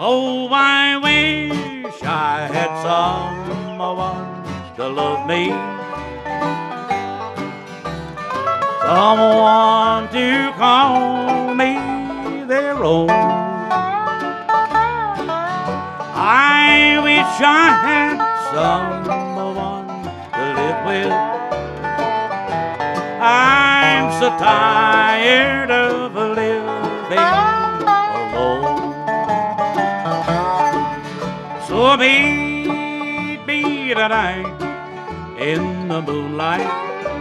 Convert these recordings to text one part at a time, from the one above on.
Oh, I wish I had someone to love me, someone to call me their own. I wish I had someone to live with. I'm so tired of living alone. So meet me tonight in the moonlight.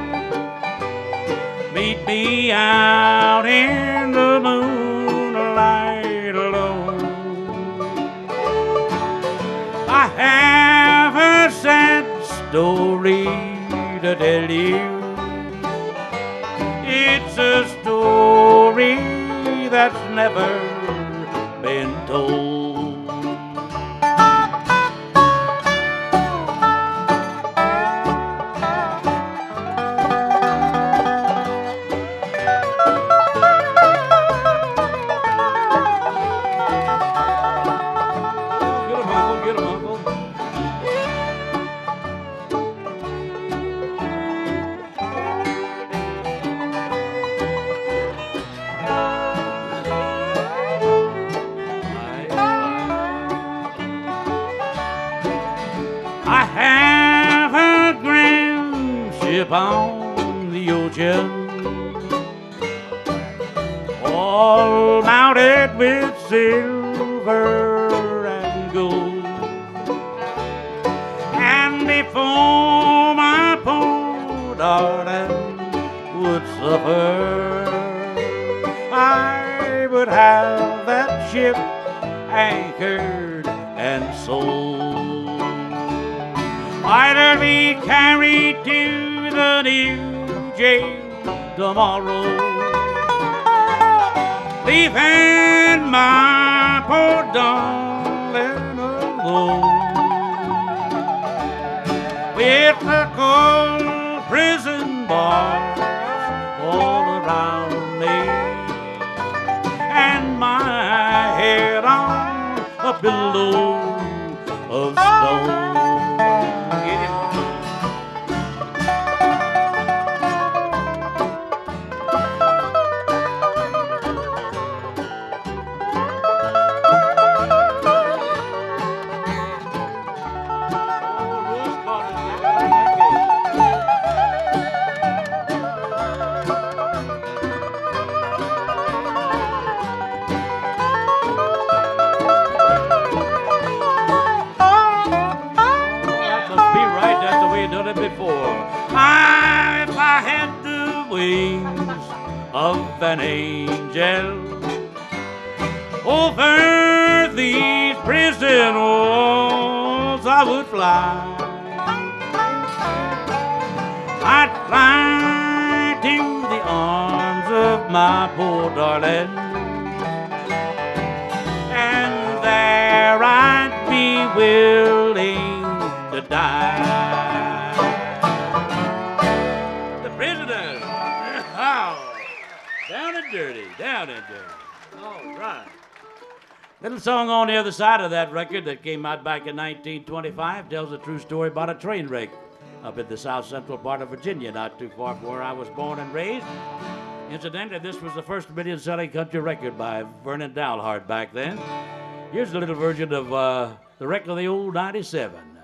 Meet me out in the moonlight alone. I have a sad story to tell you. It's a story that's never been told. Get him, Uncle. I have a grand ship on the ocean, all mounted with silver and gold. And before my poor darling would suffer, I would have that ship anchored and sold. I'll be carried to the new jail tomorrow, leaving my poor darling alone, with the cold prison bars all around me, and my head on a pillow of stone. Before, if I had the wings of an angel, over these prison walls I would fly. I'd fly to the arms of my poor darling, and there I'd be willing to die. Down and dirty. All right. Little song on the other side of that record that came out back in 1925 tells a true story about a train wreck up in the south central part of Virginia, not too far from where I was born and raised. Incidentally, this was the first million-selling country record by Vernon Dalhart back then. Here's a little version of the wreck of the old 97.